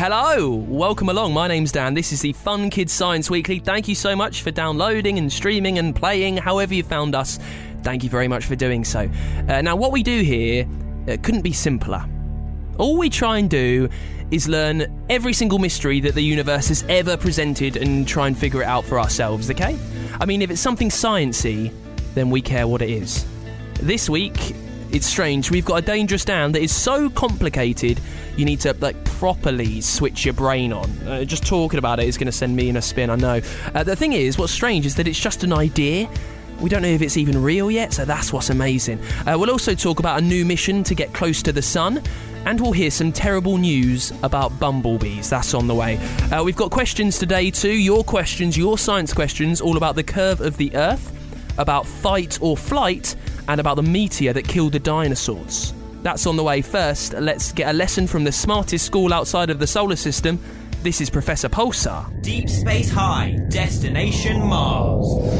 Hello, welcome along. My name's Dan. This is the Fun Kids Science Weekly. Thank you so much for downloading and streaming and playing, however you found us. Thank you very much for doing so. Now, what we do here couldn't be simpler. All we try and do is learn every single mystery that the universe has ever presented and try and figure it out for ourselves, okay? I mean, if it's something sciencey, then we care what it is. This week, it's strange. We've got a dangerous Dan that is so complicated, you need to, properly switch your brain on. Just talking about it is going to send me in a spin, I know. The thing is, what's strange is that it's just an idea. We don't know if it's even real yet, so that's what's amazing. We'll also talk about a new mission to get close to the sun, and we'll hear some terrible news about bumblebees. That's on the way. We've got questions today too, your questions, your science questions, all about the curve of the Earth, about fight or flight, and about the meteor that killed the dinosaurs. That's on the way. First, let's get a lesson from the smartest school outside of the solar system. This is Professor Pulsar. Deep Space High, Destination Mars.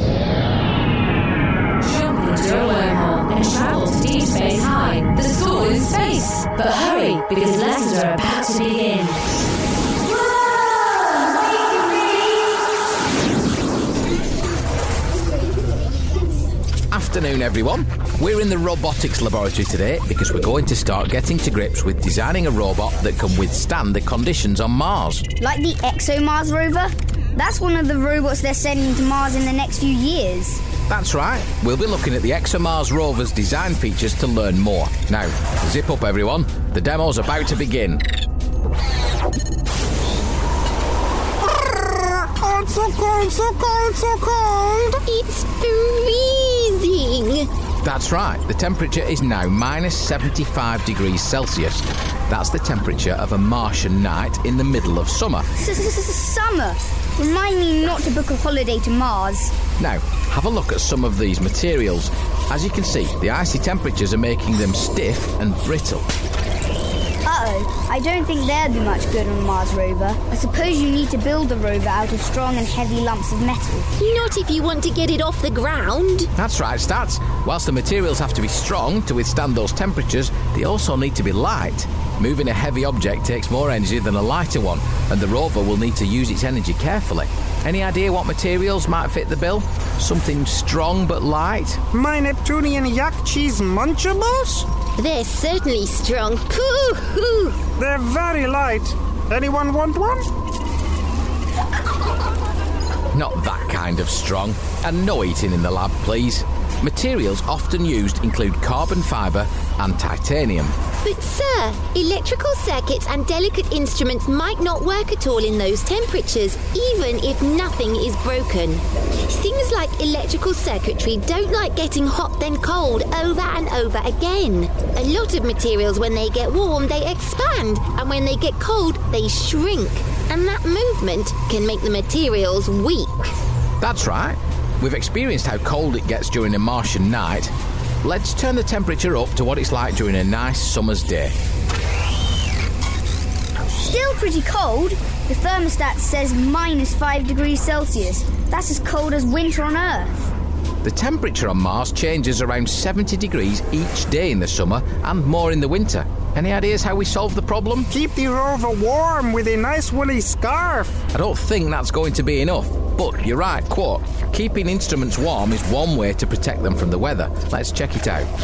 Jump into a wormhole and travel to Deep Space High, the school in space. But hurry, because lessons are about to begin. Afternoon, everyone. We're in the robotics laboratory today because we're going to start getting to grips with designing a robot that can withstand the conditions on Mars. Like the ExoMars rover? That's one of the robots they're sending to Mars in the next few years. That's right. We'll be looking at the ExoMars rover's design features to learn more. Now, zip up, everyone. The demo's about to begin. Oh, it's so cold, so cold, so cold. It's freezing. That's right. The temperature is now minus 75 degrees Celsius. That's the temperature of a Martian night in the middle of summer. Summer? Remind me not to book a holiday to Mars. Now, have a look at some of these materials. As you can see, the icy temperatures are making them stiff and brittle. Uh-oh, I don't think they'll do much good on a Mars rover. I suppose you need to build the rover out of strong and heavy lumps of metal. Not if you want to get it off the ground. That's right, Stats. Whilst the materials have to be strong to withstand those temperatures, they also need to be light. Moving a heavy object takes more energy than a lighter one, and the rover will need to use its energy carefully. Any idea what materials might fit the bill? Something strong but light? My Neptunian yak cheese Munchables? They're certainly strong. Pooh-hoo. They're very light. Anyone want one? Not that kind of strong. And no eating in the lab, please. Materials often used include carbon fibre and titanium. But sir, electrical circuits and delicate instruments might not work at all in those temperatures, even if nothing is broken. Things like electrical circuitry don't like getting hot then cold over and over again. A lot of materials, when they get warm, they expand, and when they get cold, they shrink. And that movement can make the materials weak. That's right. We've experienced how cold it gets during a Martian night. Let's turn the temperature up to what it's like during a nice summer's day. Still pretty cold. The thermostat says minus 5 degrees Celsius. That's as cold as winter on Earth. The temperature on Mars changes around 70 degrees each day in the summer and more in the winter. Any ideas how we solve the problem? Keep the rover warm with a nice woolly scarf. I don't think that's going to be enough. But you're right, Quark. Keeping instruments warm is one way to protect them from the weather. Let's check it out.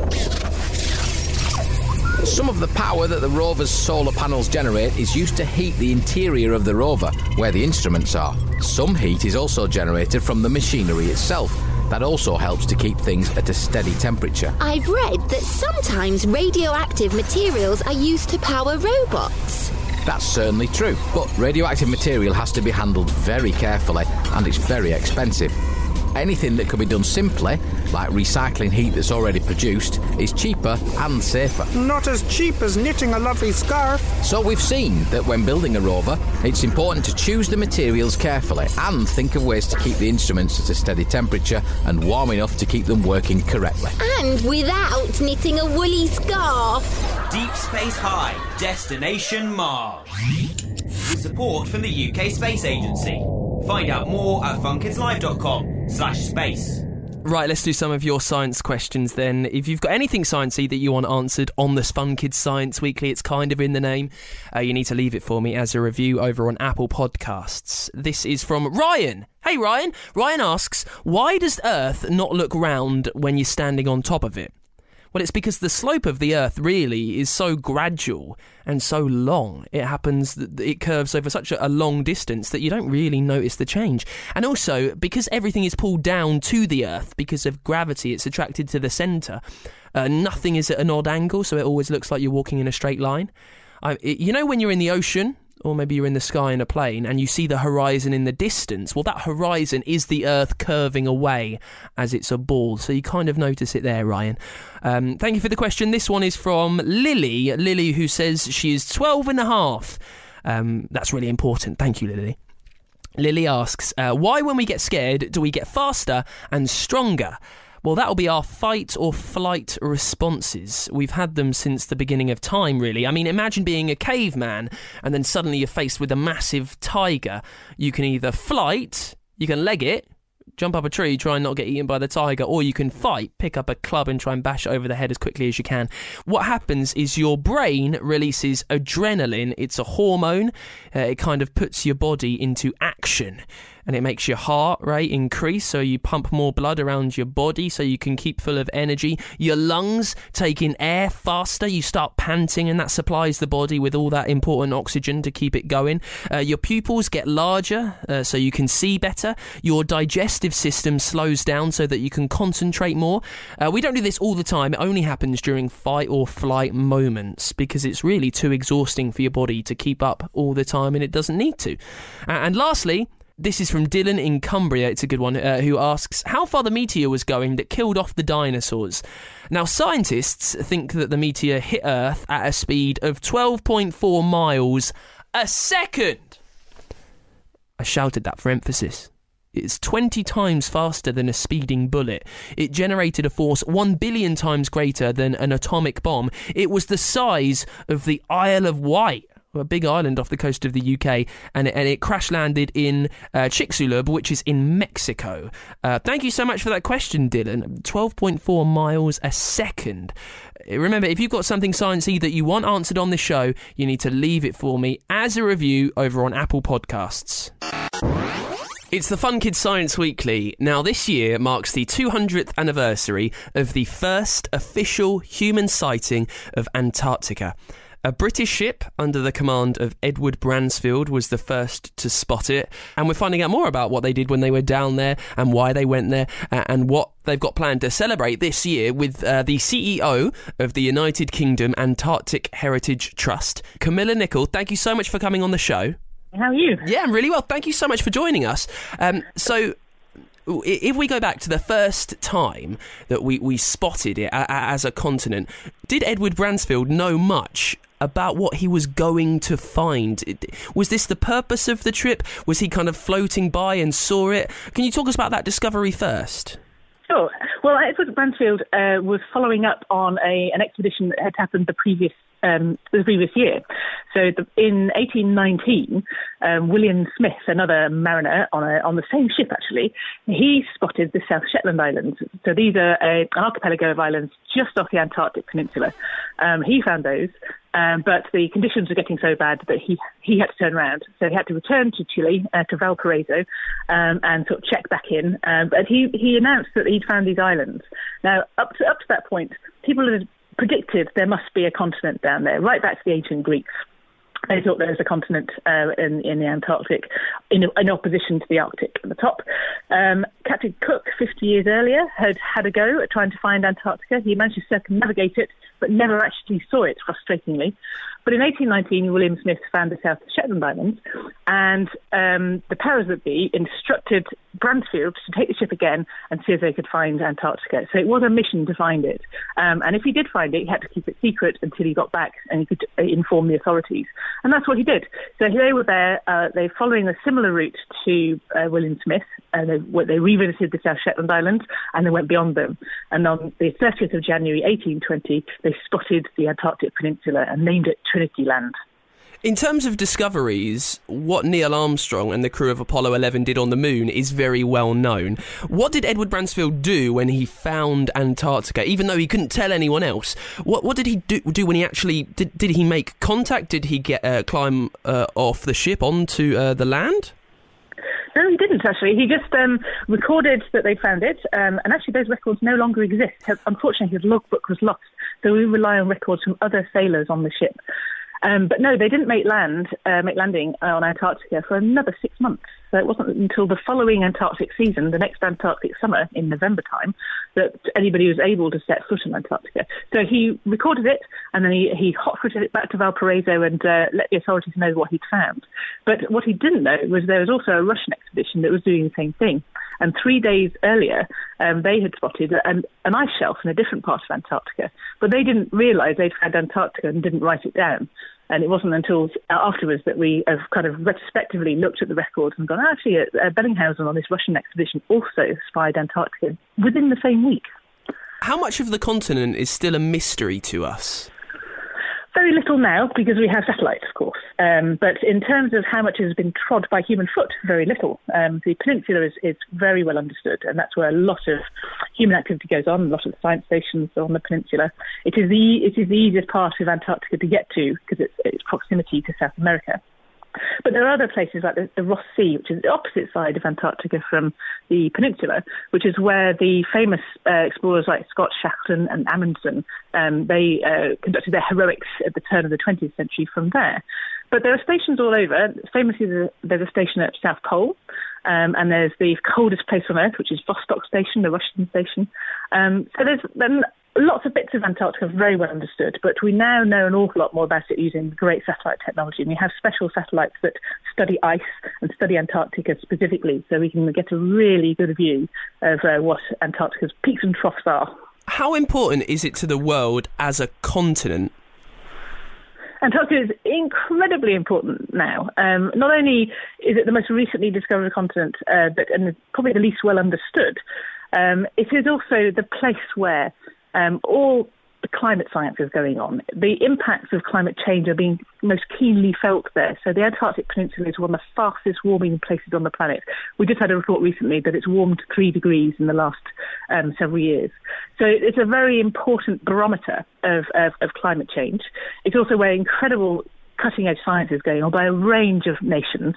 Some of the power that the rover's solar panels generate is used to heat the interior of the rover, where the instruments are. Some heat is also generated from the machinery itself. That also helps to keep things at a steady temperature. I've read that sometimes radioactive materials are used to power robots. That's certainly true, but radioactive material has to be handled very carefully, and it's very expensive. Anything that can be done simply, like recycling heat that's already produced, is cheaper and safer. Not as cheap as knitting a lovely scarf. So we've seen that when building a rover, it's important to choose the materials carefully and think of ways to keep the instruments at a steady temperature and warm enough to keep them working correctly. And without knitting a woolly scarf. Deep Space High, Destination Mars. With support from the UK Space Agency. Find out more at funkidslive.com/space. Right, let's do some of your science questions then. If you've got anything sciencey that you want answered on the Fun Kids Science Weekly, it's kind of in the name, you need to leave it for me as a review over on Apple Podcasts. This is from Ryan. Hey Ryan. Ryan asks, why does Earth not look round when you're standing on top of it? Well, it's because the slope of the Earth really is so gradual and so long. It curves over such a long distance that you don't really notice the change. And also, because everything is pulled down to the Earth because of gravity, it's attracted to the centre. Nothing is at an odd angle, so it always looks like you're walking in a straight line. You know when you're in the ocean, or maybe you're in the sky in a plane, and you see the horizon in the distance? Well, that horizon is the Earth curving away as it's a ball, so you kind of notice it there, Ryan. Thank you for the question. This one is from Lily. Lily, who says she is 12 and a half. That's really important. Thank you, Lily. Lily asks, why when we get scared do we get faster and stronger? Well, that'll be our fight or flight responses. We've had them since the beginning of time, really. I mean, imagine being a caveman and then suddenly you're faced with a massive tiger. You can either flight, you can leg it, jump up a tree, try and not get eaten by the tiger, or you can fight, pick up a club and try and bash it over the head as quickly as you can. What happens is your brain releases adrenaline. It's a hormone. It kind of puts your body into action. And it makes your heart rate increase, so you pump more blood around your body so you can keep full of energy. Your lungs take in air faster, you start panting, and that supplies the body with all that important oxygen to keep it going. Your pupils get larger, so you can see better. Your digestive system slows down so that you can concentrate more. We don't do this all the time. It only happens during fight or flight moments because it's really too exhausting for your body to keep up all the time, and it doesn't need to. And lastly, this is from Dylan in Cumbria, it's a good one, who asks how far the meteor was going that killed off the dinosaurs. Now, scientists think that the meteor hit Earth at a speed of 12.4 miles a second. I shouted that for emphasis. It's 20 times faster than a speeding bullet. It generated a force 1 billion times greater than an atomic bomb. It was the size of the Isle of Wight, a big island off the coast of the UK, and it crash-landed in Chicxulub, which is in Mexico. Thank you so much for that question, Dylan. 12.4 miles a second. Remember, if you've got something sciencey that you want answered on the show, you need to leave it for me as a review over on Apple Podcasts. It's the Fun Kids Science Weekly. Now, this year marks the 200th anniversary of the first official human sighting of Antarctica. A British ship under the command of Edward Bransfield was the first to spot it, and we're finding out more about what they did when they were down there and why they went there and what they've got planned to celebrate this year with the CEO of the United Kingdom Antarctic Heritage Trust, Camilla Nicol. Thank you so much for coming on the show. How are you? Yeah, I'm really well. Thank you so much for joining us. So if we go back to the first time that we spotted it as a continent, did Edward Bransfield know much about what he was going to find? Was this the purpose of the trip? Was he kind of floating by and saw it? Can you talk us about that discovery first? Sure. Well, Edward Bransfield was following up on an expedition that had happened the previous year. So in 1819, William Smith, another mariner on the same ship actually, he spotted the South Shetland Islands. So these are an archipelago of islands just off the Antarctic Peninsula. He found those, but the conditions were getting so bad that he had to turn around. So he had to return to Chile, to Valparaiso, and sort of check back in. But he announced that he'd found these islands. Now, up to that point, people had predicted there must be a continent down there, right back to the ancient Greeks. They thought there was a continent in the Antarctic in opposition to the Arctic at the top. Captain Cook, 50 years earlier, had a go at trying to find Antarctica. He managed to circumnavigate it, but never actually saw it, frustratingly. But in 1819, William Smith found the South Shetland Islands, and the powers that be instructed Bransfield to take the ship again and see if they could find Antarctica. So it was a mission to find it. And if he did find it, he had to keep it secret until he got back and he could inform the authorities. And that's what he did. So they were there, they following a similar route to William Smith. They revisited the South Shetland Islands and they went beyond them. And on the 30th of January 1820, they spotted the Antarctic Peninsula and named it Trinity Land. In terms of discoveries, what Neil Armstrong and the crew of Apollo 11 did on the moon is very well known. What did Edward Bransfield do when he found Antarctica, even though he couldn't tell anyone else? What did he do when he actually... Did he make contact? Did he climb off the ship onto the land? No, he didn't, actually. He just recorded that they found it, and actually those records no longer exist. Unfortunately, his logbook was lost, so we rely on records from other sailors on the ship. But no, they didn't make landing on Antarctica for another 6 months. So it wasn't until the following Antarctic season, the next Antarctic summer in November time, that anybody was able to set foot on Antarctica. So he recorded it, and then he hot-footed it back to Valparaiso and let the authorities know what he'd found. But what he didn't know was there was also a Russian expedition that was doing the same thing. And 3 days earlier, they had spotted an ice shelf in a different part of Antarctica. But they didn't realise they'd found Antarctica and didn't write it down. And it wasn't until afterwards that we have kind of retrospectively looked at the records and gone, actually, Bellinghausen on this Russian expedition also spied Antarctica within the same week. How much of the continent is still a mystery to us? Very little now, because we have satellites, of course. But in terms of how much has been trod by human foot, very little. The peninsula is very well understood, and that's where a lot of human activity goes on. A lot of the science stations are on the peninsula. It is the easiest part of Antarctica to get to because its proximity to South America. But there are other places like the Ross Sea, which is the opposite side of Antarctica from the peninsula, which is where the famous explorers like Scott Shackleton and Amundsen, they conducted their heroics at the turn of the 20th century from there. But there are stations all over. Famously, there's a station at South Pole, and there's the coldest place on Earth, which is Vostok Station, the Russian station. So there's then lots of bits of Antarctica very well understood, but we now know an awful lot more about it using great satellite technology. And we have special satellites that study ice and study Antarctica specifically, so we can get a really good view of what Antarctica's peaks and troughs are. How important is it to the world as a continent? Antarctica is incredibly important now. Not only is it the most recently discovered continent, and probably the least well understood, it is also the place where all the climate science is going on. The impacts of climate change are being most keenly felt there. So the Antarctic Peninsula is one of the fastest warming places on the planet. We just had a report recently that it's warmed 3 degrees in the last several years. So it's a very important barometer of climate change. It's also where incredible cutting-edge science is going on by a range of nations.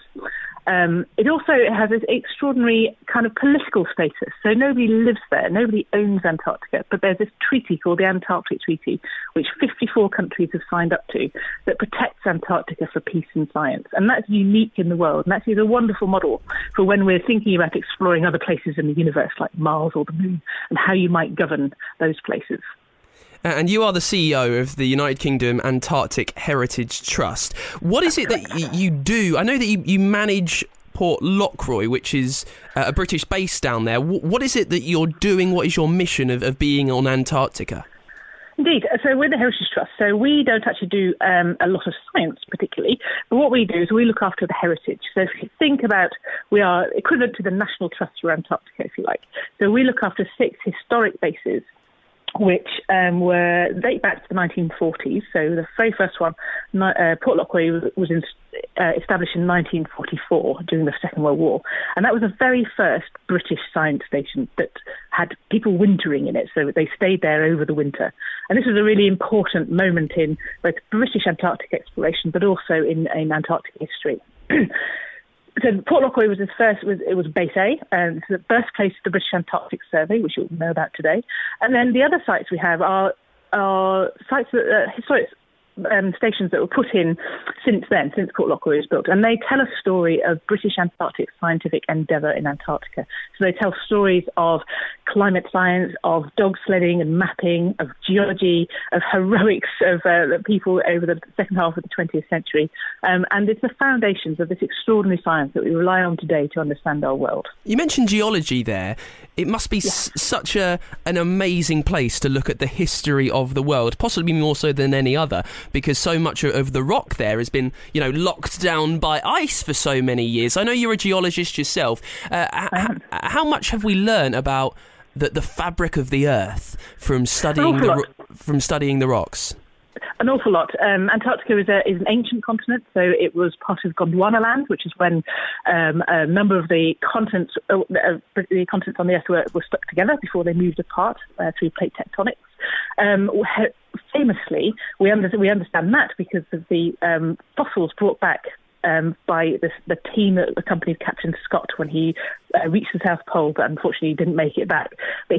It also has this extraordinary kind of political status. So nobody lives there, nobody owns Antarctica, but there's this treaty called the Antarctic Treaty, which 54 countries have signed up to, that protects Antarctica for peace and science. And that's unique in the world, and that is a wonderful model for when we're thinking about exploring other places in the universe, like Mars or the Moon, and how you might govern those places. And you are the CEO of the United Kingdom Antarctic Heritage Trust. What is it that you do? I know that you manage Port Lockroy, which is a British base down there. What is it that you're doing? What is your mission of being on Antarctica? Indeed. So we're the Heritage Trust. So we don't actually do a lot of science particularly, but what we do is we look after the heritage. So if you think about, we are equivalent to the National Trust for Antarctica, if you like. So we look after 6 historic bases, which date back to the 1940s. So the very first one, Port Lockroy, was established in 1944 during the Second World War. And that was the very first British science station that had people wintering in it, so they stayed there over the winter. And this was a really important moment in both British Antarctic exploration, but also in Antarctic history. So Port Lockroy was it was Base A, and it's the birthplace of the British Antarctic Survey, which you'll know about today. And then the other sites we have are sites that historic stations that were put in since Port Lockroy was built. And they tell a story of British Antarctic scientific endeavour in Antarctica. So they tell stories of climate science, of dog sledding and mapping, of geology, of heroics of people over the second half of the 20th century. And it's the foundations of this extraordinary science that we rely on today to understand our world. You mentioned geology there. It must be such an amazing place to look at the history of the world, possibly more so than any other, because so much of the rock there has been, locked down by ice for so many years. I know you're a geologist yourself. How much have we learned about the fabric of the Earth from studying the rocks? an awful lot. Antarctica is an ancient continent, so it was part of Gondwanaland, which is when a number of the continents on the Earth were stuck together before they moved apart through plate tectonics. Famously, we understand that because of the fossils brought back by the team that accompanied Captain Scott when he reached the South Pole, but unfortunately didn't make it back. But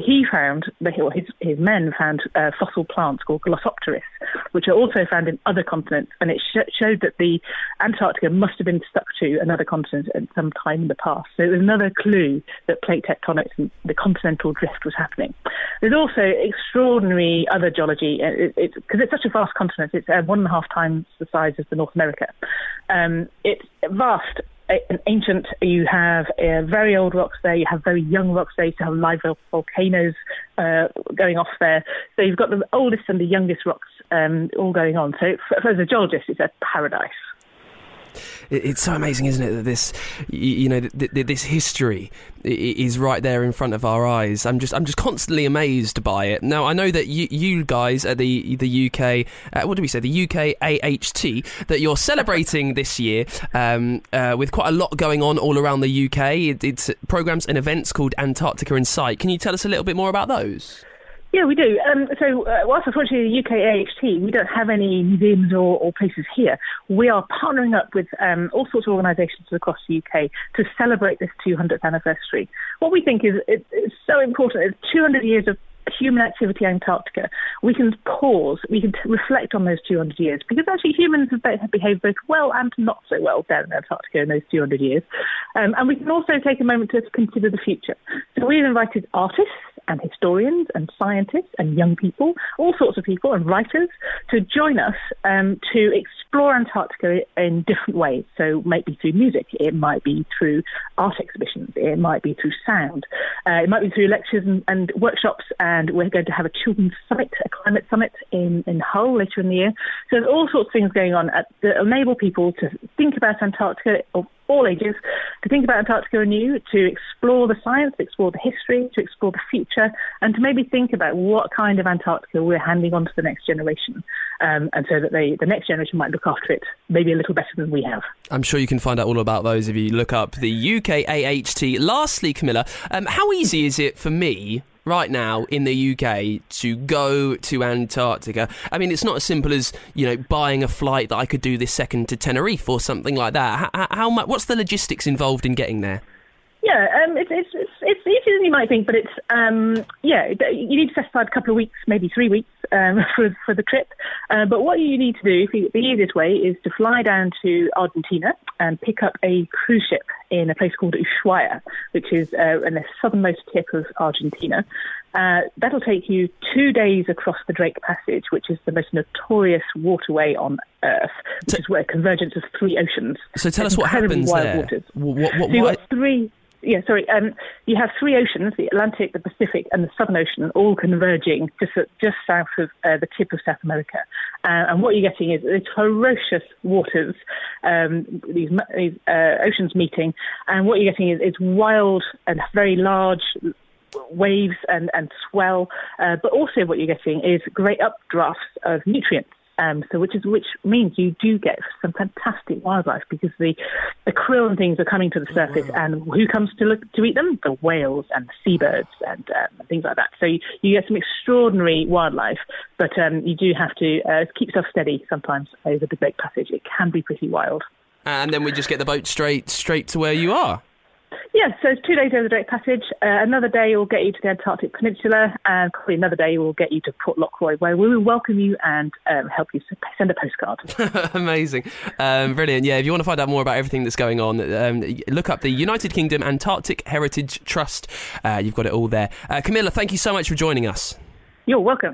his men found fossil plants called Glossopteris, which are also found in other continents, and it showed that the Antarctica must have been stuck to another continent at some time in the past. So it was another clue that plate tectonics and the continental drift was happening. There's also extraordinary other geology, because it's such a vast continent. It's 1.5 times the size of the North America. It's vast and ancient. You have very old rocks there. You have very young rocks there. You have live volcanoes going off there. So you've got the oldest and the youngest rocks all going on. So as a geologist, it's a paradise. It's so amazing, isn't it, that this, this history is right there in front of our eyes. I'm just constantly amazed by it. Now, I know that you guys at the UK, what do we say, the UK AHT, that you're celebrating this year with quite a lot going on all around the UK. It's programmes and events called Antarctica in Sight. Can you tell us a little bit more about those? Yeah, we do. Whilst unfortunately the UK AHT, we don't have any museums or places here, we are partnering up with all sorts of organisations across the UK to celebrate this 200th anniversary. What we think is it's so important. It's 200 years of human activity in Antarctica. We can pause, we can reflect on those 200 years, because actually humans have behaved both well and not so well down in Antarctica in those 200 years. And we can also take a moment to consider the future. So we've invited artists and historians and scientists and young people, all sorts of people and writers, to join us to explore Antarctica in different ways. So it might be through music, it might be through art exhibitions, it might be through sound, it might be through lectures and workshops, and we're going to have a children's summit, a climate summit in Hull later in the year. So there's all sorts of things going on that enable people to think about Antarctica of all ages, to think about Antarctica anew, to explore the science, to explore the history, to explore the future, and to maybe think about what kind of Antarctica we're handing on to the next generation, and so that the next generation might look after it maybe a little better than we have. I'm sure you can find out all about those if you look up the UK AHT. Lastly, Camilla, how easy is it for me right now in the UK to go to Antarctica? I mean, it's not as simple as, buying a flight that I could do this second to Tenerife or something like that. How much? What's the logistics involved in getting there? Yeah, it's easier than you might think, but it's you need to set aside a couple of weeks, maybe 3 weeks for the trip. But what you need to do, the easiest way, is to fly down to Argentina and pick up a cruise ship in a place called Ushuaia, which is in the southernmost tip of Argentina. That'll take you 2 days across the Drake Passage, which is the most notorious waterway on Earth, which is where a convergence of 3 oceans. So tell us what happens there. Waters. So you've got 3... Yeah, sorry. You have 3 oceans, the Atlantic, the Pacific, and the Southern Ocean, all converging just south of the tip of South America. And what you're getting is these ferocious waters, these oceans meeting. And what you're getting is wild and very large waves and swell. But also what you're getting is great updrafts of nutrients. Which means you do get some fantastic wildlife, because the krill and things are coming to the surface, and who comes to eat them? The whales and the seabirds and things like that. So you get some extraordinary wildlife, but you do have to keep yourself steady sometimes over the Drake Passage. It can be pretty wild. And then we just get the boat straight to where you are. Yeah, so it's 2 days over the Drake Passage. Another day will get you to the Antarctic Peninsula, and probably another day will get you to Port Lockroy, where we will welcome you and help you send a postcard. Amazing. Brilliant. Yeah, if you want to find out more about everything that's going on, look up the United Kingdom Antarctic Heritage Trust. You've got it all there. Camilla, thank you so much for joining us. You're welcome.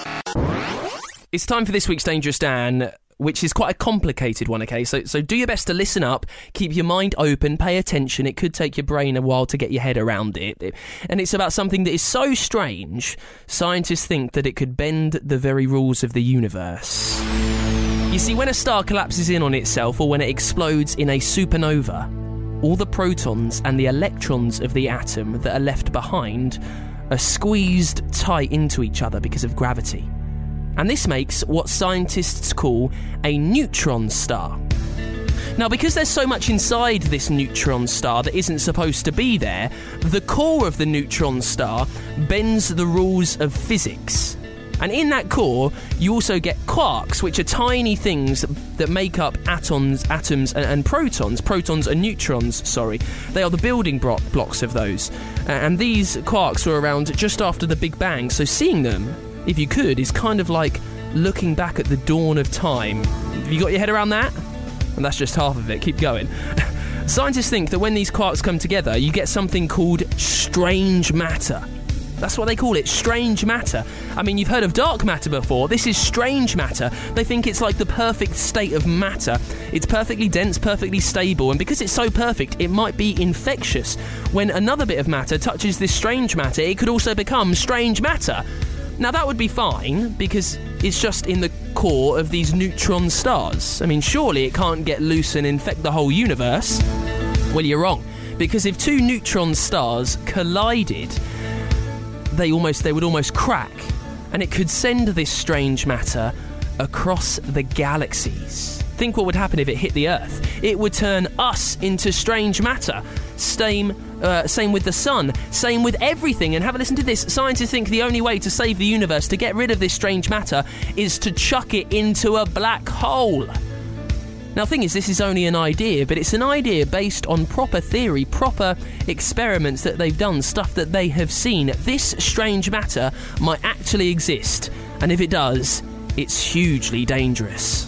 It's time for this week's Dangerous Dan, which is quite a complicated one, okay? So do your best to listen up, keep your mind open, pay attention. It could take your brain a while to get your head around it. And it's about something that is so strange, scientists think that it could bend the very rules of the universe. You see, when a star collapses in on itself, or when it explodes in a supernova, all the protons and the electrons of the atom that are left behind are squeezed tight into each other because of gravity. And this makes what scientists call a neutron star. Now, because there's so much inside this neutron star that isn't supposed to be there, the core of the neutron star bends the rules of physics. And in that core, you also get quarks, which are tiny things that make up atoms and protons and neutrons, sorry. They are the building blocks of those. And these quarks were around just after the Big Bang, so seeing them, if you could, is kind of like looking back at the dawn of time. Have you got your head around that? And that's just half of it. Keep going. Scientists think that when these quarks come together, you get something called strange matter. That's what they call it, strange matter. I mean, you've heard of dark matter before. This is strange matter. They think it's like the perfect state of matter. It's perfectly dense, perfectly stable, and because it's so perfect, it might be infectious. When another bit of matter touches this strange matter, it could also become strange matter. Now, that would be fine, because it's just in the core of these neutron stars. I mean, surely it can't get loose and infect the whole universe. Well, you're wrong, because if two neutron stars collided, they would almost crack, and it could send this strange matter across the galaxies. Think what would happen if it hit the Earth. It would turn us into strange matter. Same with the sun, same with everything. And have a listen to this. Scientists think the only way to save the universe, to get rid of this strange matter, is to chuck it into a black hole. Now, the thing is, this is only an idea, but it's an idea based on proper theory, proper experiments that they've done, stuff that they have seen. This strange matter might actually exist, and if it does, it's hugely dangerous.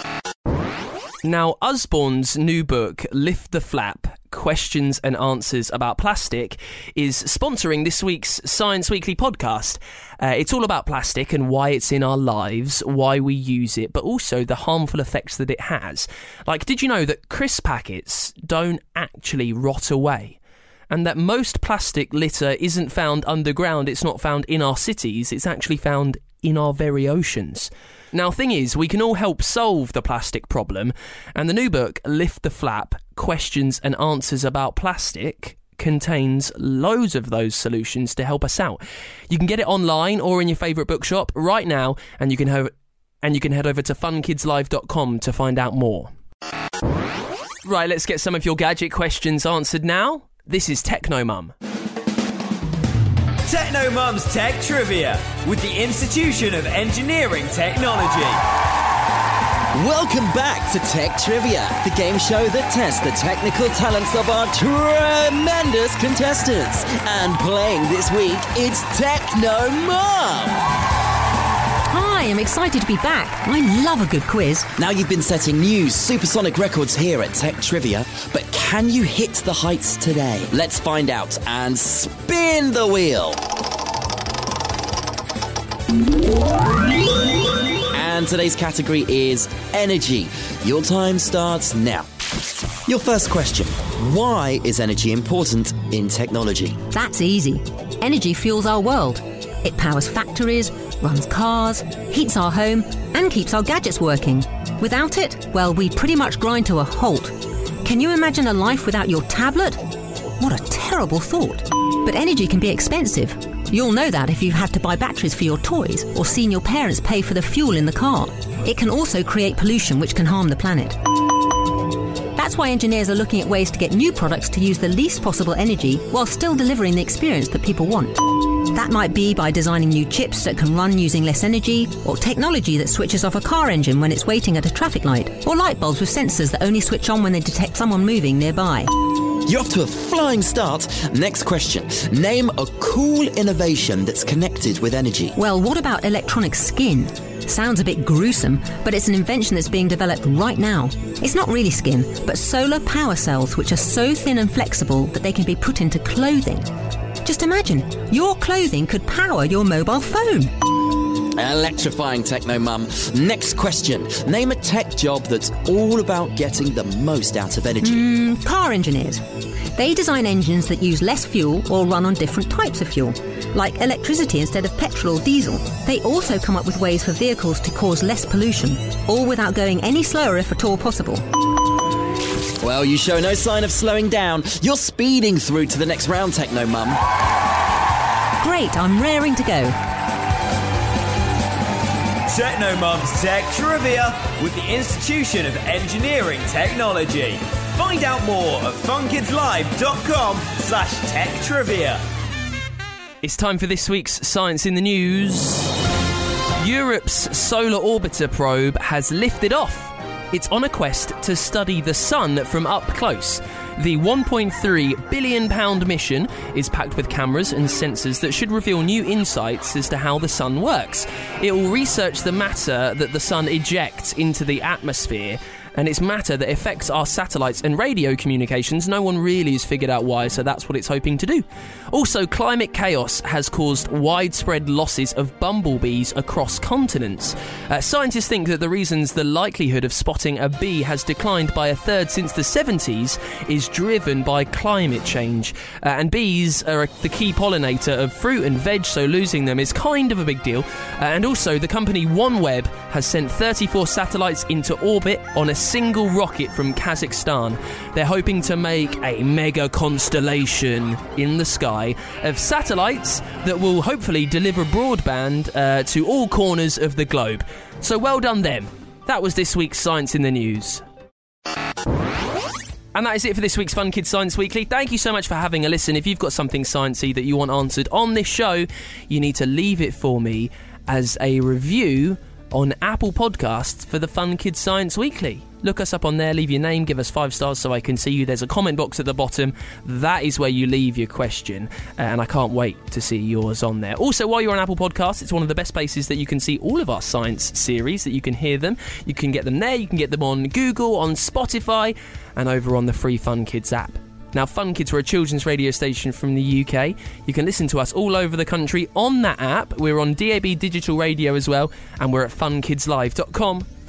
Now, Usborne's new book, Lift the Flap, Questions and Answers About Plastic, is sponsoring this week's Science Weekly podcast. It's all about plastic and why it's in our lives, why we use it, but also the harmful effects that it has. Like, did you know that crisp packets don't actually rot away? And that most plastic litter isn't found underground, it's not found in our cities, it's actually found in our very oceans. Now, thing is, we can all help solve the plastic problem, and the new book, Lift the Flap, Questions and Answers About Plastic, contains loads of those solutions to help us out. You can get it online or in your favourite bookshop right now, and you can head over to funkidslive.com to find out more. Right, let's get some of your gadget questions answered now. This is Technomum. Technomum's Tech Trivia with the Institution of Engineering Technology. Welcome back to Tech Trivia, the game show that tests the technical talents of our tremendous contestants. And playing this week, it's Technomum. Hi, I'm excited to be back. I love a good quiz. Now, you've been setting new supersonic records here at Tech Trivia, but can you hit the heights today? Let's find out and spin the wheel. And today's category is energy. Your time starts now. Your first question. Why is energy important in technology? That's easy. Energy fuels our world. It powers factories, runs cars, heats our home, and keeps our gadgets working. Without it, well, we pretty much grind to a halt. Can you imagine a life without your tablet? What a terrible thought. But energy can be expensive. You'll know that if you've had to buy batteries for your toys or seen your parents pay for the fuel in the car. It can also create pollution which can harm the planet. That's why engineers are looking at ways to get new products to use the least possible energy while still delivering the experience that people want. That might be by designing new chips that can run using less energy, or technology that switches off a car engine when it's waiting at a traffic light, or light bulbs with sensors that only switch on when they detect someone moving nearby. You're off to a flying start. Next question. Name a cool innovation that's connected with energy. Well, what about electronic skin? Sounds a bit gruesome, but it's an invention that's being developed right now. It's not really skin, but solar power cells which are so thin and flexible that they can be put into clothing. Just imagine, your clothing could power your mobile phone. Electrifying, Technomum. Next question. Name a tech job that's all about getting the most out of energy. Car engineers. They design engines that use less fuel or run on different types of fuel, like electricity instead of petrol or diesel. They also come up with ways for vehicles to cause less pollution, all without going any slower if at all possible. Well, you show no sign of slowing down. You're speeding through to the next round, Technomum. Great, I'm raring to go. Technomum's Tech Trivia with the Institution of Engineering Technology. Find out more at funkidslive.com/tech trivia. It's time for this week's Science in the News. Europe's Solar Orbiter probe has lifted off. It's on a quest to study the sun from up close. The £1.3 billion mission is packed with cameras and sensors that should reveal new insights as to how the sun works. It will research the matter that the sun ejects into the atmosphere, and it's matter that affects our satellites and radio communications. No one really has figured out why, so that's what it's hoping to do. Also, climate chaos has caused widespread losses of bumblebees across continents. Scientists think that the reasons the likelihood of spotting a bee has declined by a third since the 70s is driven by climate change. And bees are the key pollinator of fruit and veg, so losing them is kind of a big deal. And also, the company OneWeb has sent 34 satellites into orbit on a single rocket from Kazakhstan. They're hoping to make a mega constellation in the sky of satellites that will hopefully deliver broadband to all corners of the globe. So well done them. That was this week's Science in the News. And that is it for this week's Fun Kids Science Weekly. Thank you so much for having a listen. If you've got something sciencey that you want answered on this show, you need to leave it for me as a review on Apple Podcasts for the Fun Kids Science Weekly. Look us up on there, leave your name, give us 5 stars so I can see you. There's a comment box at the bottom. That is where you leave your question, and I can't wait to see yours on there. Also, while you're on Apple Podcasts, it's one of the best places that you can see all of our science series, that you can hear them. You can get them there, you can get them on Google, on Spotify, and over on the free Fun Kids app. Now, Fun Kids, we're a children's radio station from the UK. You can listen to us all over the country on that app. We're on DAB Digital Radio as well, and we're at funkidslive.com.